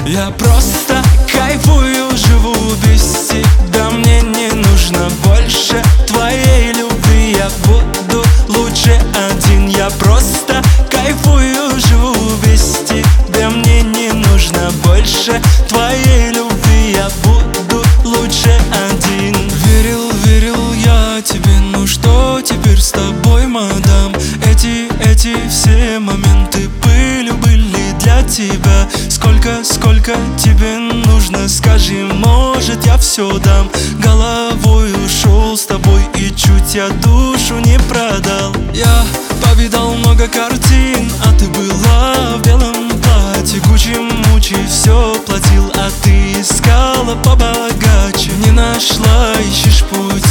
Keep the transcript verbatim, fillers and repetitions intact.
Я просто кайфую, живу без тебя. Мне не нужно больше твоей любви. Я буду лучше один. Я просто кайфую, живу без тебя. Мне не нужно больше твоей любви. Я буду лучше один. Верил, верил я тебе, ну что теперь с тобой, мадам? Эти, эти все моменты были, были для тебя. Сколько, сколько тебе нужно, скажи, может я все дам. Головой ушел с тобой и чуть я душу не продал. Я повидал много картин, а ты была в белом платье. Гучи-мучи все платил, а ты искала побогаче. Не нашла, ищешь путь